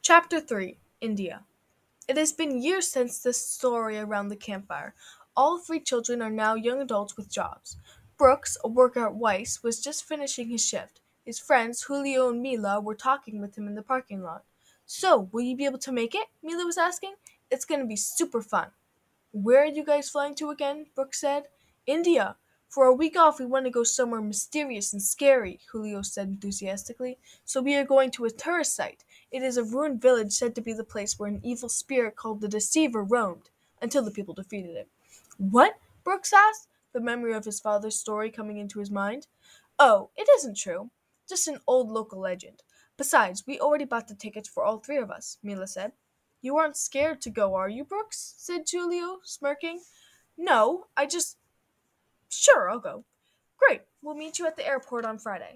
Chapter 3 India. It has been years since this story around the campfire. All three children are now young adults with jobs. Brooks, a worker at Weiss, was just finishing his shift. His friends, Julio and Mila, were talking with him in the parking lot. So, will you be able to make it? Mila was asking. It's going to be super fun. "Where are you guys flying to again?" Brooke said. "India. For a week off we want to go somewhere mysterious and scary," Julio said enthusiastically. "So we are going to a tourist site. It is a ruined village said to be the place where an evil spirit called the Deceiver roamed, until the people defeated him." "What?" Brooks asked, the memory of his father's story coming into his mind. "Oh, it isn't true. Just an old local legend. Besides, we already bought the tickets for all three of us," Mila said. "You aren't scared to go, are you, Brooks?" said Julio, smirking. "No, I just Sure, I'll go." "Great. We'll meet you at the airport on Friday."